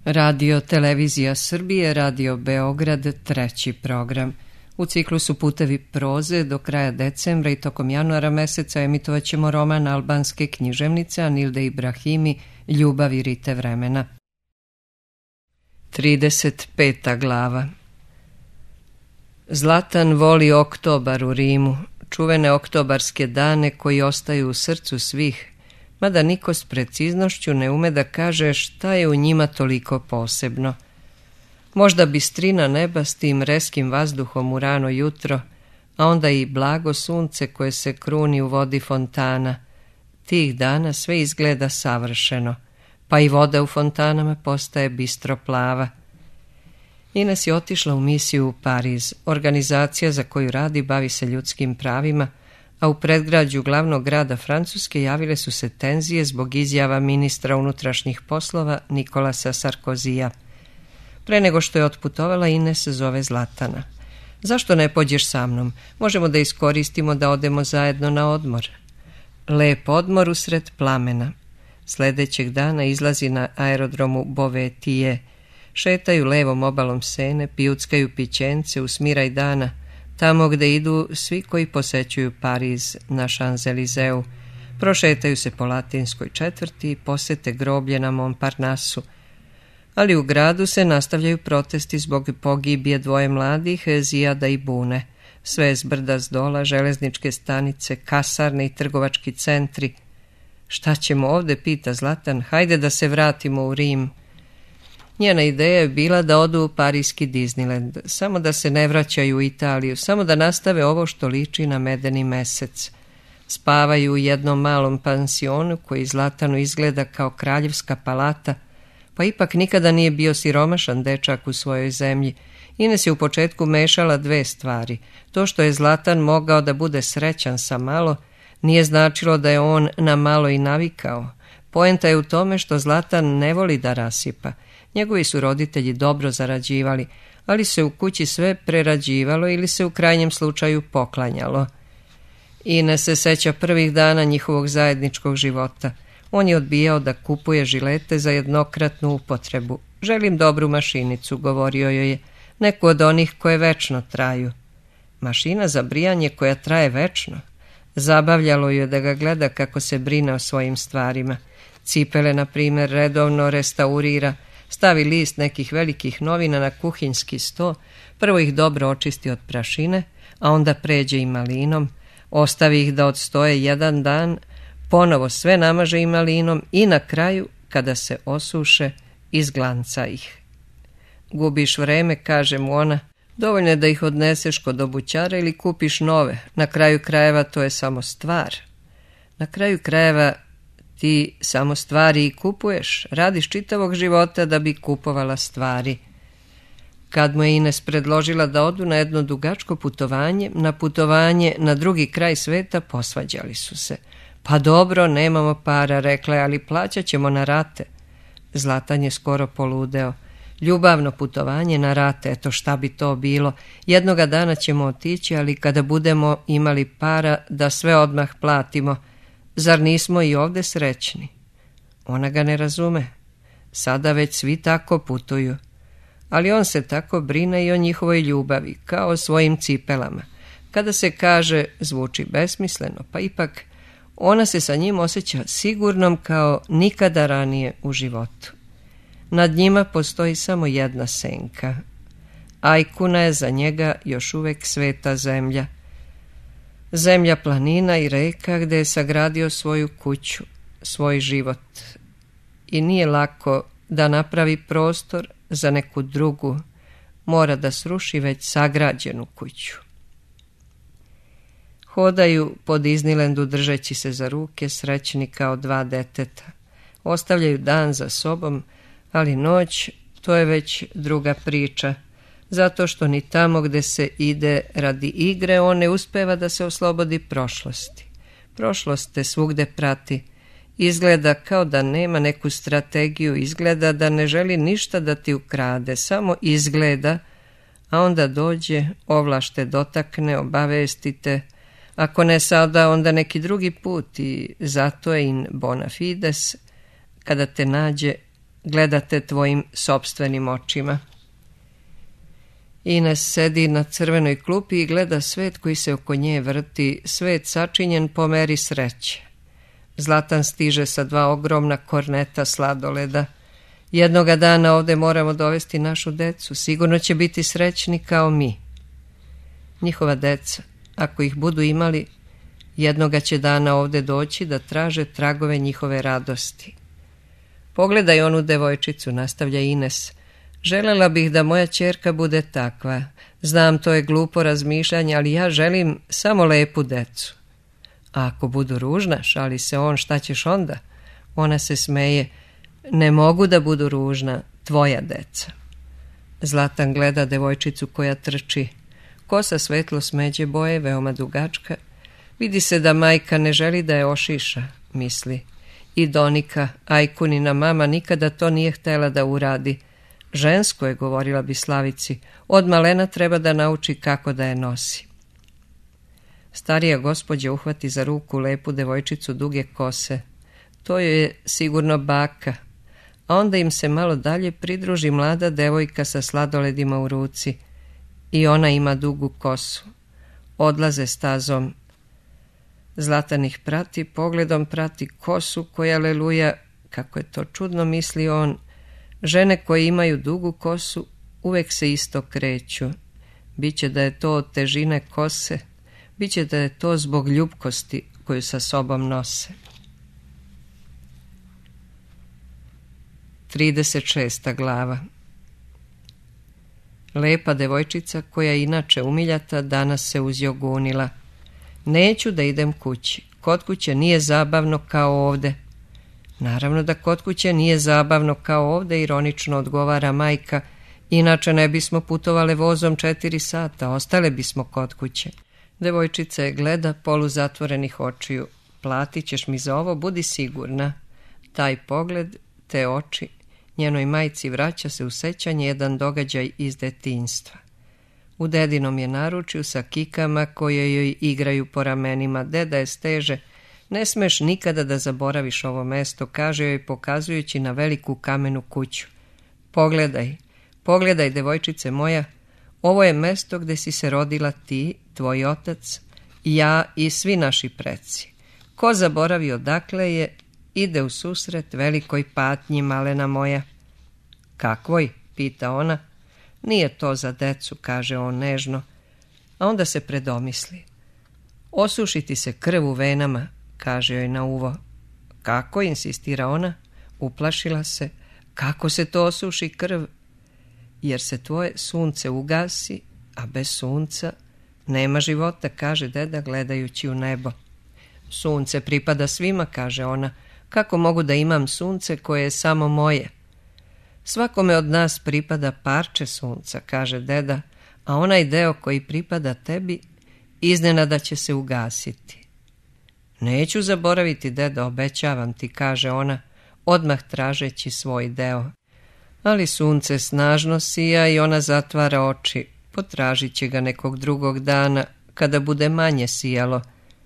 Radio Televizija Srbije, Radio Beograd, treći program. U ciklusu Putevi proze do kraja decembra i tokom januara meseca emitovat ćemo roman albanske književnice Anilde Ibrahimi Ljubav i rite vremena. 35. glava. Zlatan voli oktobar u Rimu, čuvene oktobarske dane koji ostaju u srcu svih, mada niko s preciznošću ne ume da kaže šta je u njima toliko posebno. Možda bistrina neba s tim reskim vazduhom u rano jutro, a onda i blago sunce koje se kruni u vodi fontana. Tih dana sve izgleda savršeno, pa i voda u fontanama postaje bistro plava. Ines je otišla u misiju u Pariz. Organizacija za koju radi bavi se ljudskim pravima, a u predgrađu glavnog grada Francuske javile su se tenzije zbog izjava ministra unutrašnjih poslova Nikolasa Sarkozija. Pre nego što je otputovala, Ines zove Zlatana. Zašto ne pođeš sa mnom? Možemo da iskoristimo da odemo zajedno na odmor. Lep odmor usred plamena. Sledećeg dana izlazi na aerodromu Bovetije. Šetaju levom obalom Sene, pijuckaju pićence u smiraj dana, tamo gde idu svi koji posećuju Pariz na Champs-Élysées. Prošetaju se po Latinskoj četvrti i posete groblje na Montparnasu. Ali u gradu se nastavljaju protesti zbog pogibije dvoje mladih, Zijada i Bune. Sve s brda s dola, železničke stanice, kasarne i trgovački centri. Šta ćemo ovde, pita Zlatan, hajde da se vratimo u Rim. Njena ideja je bila da odu u parijski Disneyland, samo da se ne vraćaju u Italiju, samo da nastave ovo što liči na medeni mesec. Spavaju u jednom malom pansionu koji Zlatanu izgleda kao kraljevska palata, pa ipak nikada nije bio siromašan dečak u svojoj zemlji. Ines je u početku mešala dve stvari. To što je Zlatan mogao da bude srećan sa malo, nije značilo da je on na malo i navikao. Poenta je u tome što Zlatan ne voli da rasipa. Njegovi su roditelji dobro zarađivali, ali se u kući sve prerađivalo ili se u krajnjem slučaju poklanjalo. Ines se seća prvih dana njihovog zajedničkog života. On je odbijao da kupuje žilete za jednokratnu upotrebu. Želim dobru mašinicu, govorio joj je, neku od onih koje večno traju. Mašina za brijanje koja traje večno? Zabavljalo je da ga gleda kako se brine o svojim stvarima. Cipele, na primjer, redovno restaurira, stavi list nekih velikih novina na kuhinjski sto, prvo ih dobro očisti od prašine, a onda pređe i malinom, ostavi ih da odstoje jedan dan, ponovo sve namaže i malinom i na kraju, kada se osuše, izglanca ih. Gubiš vreme, kaže mu ona, dovoljno je da ih odneseš kod obućara ili kupiš nove, na kraju krajeva to je samo stvar. Na kraju krajeva ti samo stvari i kupuješ, radiš čitavog života da bi kupovala stvari. Kad mu je Ines predložila da odu na jedno dugačko putovanje na drugi kraj sveta, posvađali su se. Pa dobro, nemamo para, rekla je, ali plaćat ćemo na rate. Zlatan je skoro poludeo. Ljubavno putovanje na rate, eto šta bi to bilo. Jednoga dana ćemo otići, ali kada budemo imali para da sve odmah platimo. Zar nismo i ovde srećni? Ona ga ne razume. Sada već svi tako putuju. Ali on se tako brine i o njihovoj ljubavi, kao o svojim cipelama. Kada se kaže, zvuči besmisleno, pa ipak ona se sa njim osjeća sigurnom kao nikada ranije u životu. Nad njima postoji samo jedna senka. Ajkuna je za njega još uvek sveta zemlja. Zemlja planina i reka gde je sagradio svoju kuću, svoj život. I nije lako da napravi prostor za neku drugu, mora da sruši već sagrađenu kuću. Hodaju po Disneylandu držeći se za ruke, srećni kao dva deteta. Ostavljaju dan za sobom, ali noć, to je već druga priča. Zato što ni tamo gde se ide radi igre, on ne uspeva da se oslobodi prošlosti. Prošlost te svugde prati. Izgleda kao da nema neku strategiju, izgleda da ne želi ništa da ti ukrade, samo izgleda, a onda dođe, ovlašte dotakne, obavestite, ako ne sada, onda neki drugi put i zato je in bona fides, kada te nađe, gledate tvojim sopstvenim očima. Ines sedi na crvenoj klupi i gleda svet koji se oko nje vrti, svet sačinjen po meri sreće. Zlatan stiže sa 2 ogromna korneta sladoleda. Jednoga dana ovde moramo dovesti našu decu, sigurno će biti srećni kao mi. Njihova deca, ako ih budu imali, jednoga će dana ovde doći da traže tragove njihove radosti. Pogledaj onu devojčicu, nastavlja Ines. Želela bih da moja ćerka bude takva. Znam, to je glupo razmišljanje, ali ja želim samo lepu decu. A ako budu ružna, šali se on, šta ćeš onda? Ona se smeje. Ne mogu da budu ružna, tvoja deca. Zlatan gleda devojčicu koja trči. Kosa svetlo smeđe boje, veoma dugačka. Vidi se da majka ne želi da je ošiša, misli. I Donika, Ajkunina mama, nikada to nije htela da uradi. Žensko je, govorila bi Slavici, od malena treba da nauči kako da je nosi. Starija gospođa uhvati za ruku lepu devojčicu duge kose. To joj je sigurno baka, a onda im se malo dalje pridruži mlada devojka sa sladoledima u ruci. I ona ima dugu kosu. Odlaze stazom. Zlatan ih prati, pogledom prati kosu koja leluja, kako je to čudno, misli on. Žene koje imaju dugu kosu uvek se isto kreću. Biće da je to od težine kose, biće da je to zbog ljubkosti koju sa sobom nose. 36. glava. Lepa devojčica, koja je inače umiljata, danas se uzjogunila. Neću da idem kući. Kod kuće nije zabavno kao ovde. Naravno da kod kuće nije zabavno kao ovde, ironično odgovara majka. Inače ne bismo putovale vozom 4 sata, ostale bismo kod kuće. Devojčica je gleda poluzatvorenih očiju. Platit ćeš mi za ovo, budi sigurna. Taj pogled, te oči, njenoj majci vraća se u sećanje jedan događaj iz detinjstva. U dedinom je naručju sa kikama koje joj igraju po ramenima. Deda je steže. Ne smeš nikada da zaboraviš ovo mesto, kaže joj pokazujući na veliku kamenu kuću. Pogledaj, pogledaj, devojčice moja, ovo je mesto gde si se rodila ti, tvoj otac, ja i svi naši preci. Ko zaboravi odakle je, ide u susret velikoj patnji, malena moja. Kakvoj? Pita ona. Nije to za decu, kaže on nežno, a onda se predomisli. Osušiti se krv u venama, kaže joj na uvo. Kako, insistira ona, uplašila se. Kako se to osuši krv? Jer se tvoje sunce ugasi, a bez sunca nema života, kaže deda gledajući u nebo. Sunce pripada svima, kaže ona. Kako mogu da imam sunce koje je samo moje? Svakome od nas pripada parče sunca, kaže deda, a onaj deo koji pripada tebi iznenada će se ugasiti. Neću zaboraviti, deda, obećavam ti, kaže ona, odmah tražeći svoj deo. Ali sunce snažno sija i ona zatvara oči. Potražit će ga nekog drugog dana, kada bude manje sijalo.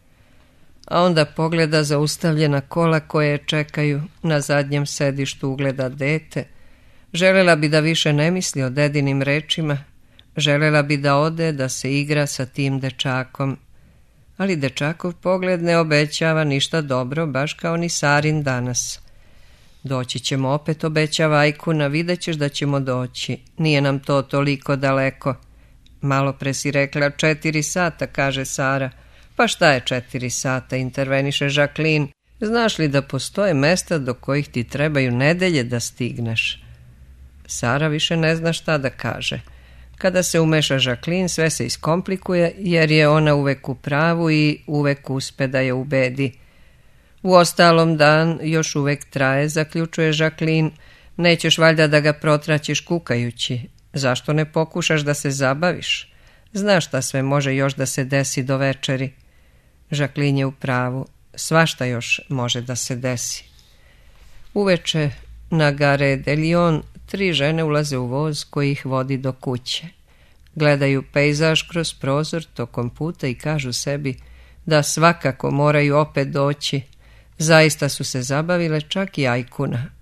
A onda pogleda zaustavljena kola koje je čekaju, na zadnjem sedištu ugleda dete. Želela bi da više ne misli o dedinim rečima, želela bi da ode, da se igra sa tim dečakom. Ali dečakov pogled ne obećava ništa dobro, baš kao ni Sarin danas. Doći ćemo opet, obećava Ajkuna, vidjet ćeš da ćemo doći. Nije nam to toliko daleko. Malo pre si rekla 4 sata, kaže Sara. Pa šta je 4 sata, interveniše Žaklin. Znaš li da postoje mesta do kojih ti trebaju nedelje da stigneš? Sara više ne zna šta da kaže. Kada se umeša Žaklin, sve se iskomplikuje, jer je ona uvek u pravu i uvek uspe da je ubedi. Uostalom, dan još uvek traje, zaključuje Žaklin. Nećeš valjda da ga protraćiš kukajući. Zašto ne pokušaš da se zabaviš? Znaš šta sve može još da se desi do večeri. Žaklin je u pravu. Svašta još može da se desi. Uveče na Gare de Lyon 3 žene ulaze u voz koji ih vodi do kuće. Gledaju pejzaž kroz prozor tokom puta i kažu sebi da svakako moraju opet doći. Zaista su se zabavile, čak i Ajkuna.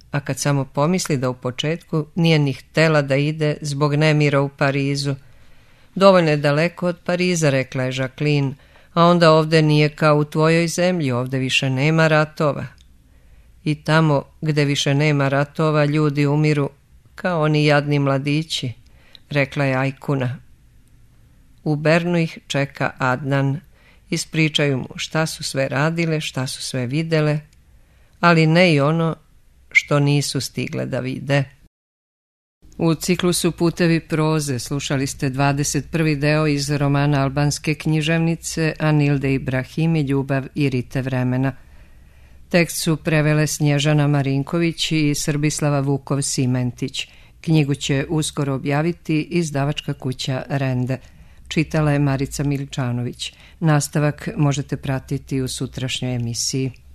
a kad samo pomisli da u početku nije ni htela da ide zbog nemira u Parizu. Dovoljno je daleko od Pariza, rekla je Jacqueline, a onda ovdje nije kao u tvojoj zemlji, ovdje više nema ratova. I tamo gdje više nema ratova ljudi umiru kao oni jadni mladići, rekla je Ajkuna. U Bernu ih čeka Adnan, ispričaju mu šta su sve radile, šta su sve videle, ali ne i ono što nisu stigle da vide. U ciklusu Putevi proze slušali ste 21. deo iz romana albanske književnice Anilde Ibrahimi Ljubav i rite vremena. Tekst su prevele Snježana Marinković i Srbislava Vukov-Simentić. Knjigu će uskoro objaviti izdavačka kuća Rende. Čitala je Marica Miličanović. Nastavak možete pratiti u sutrašnjoj emisiji.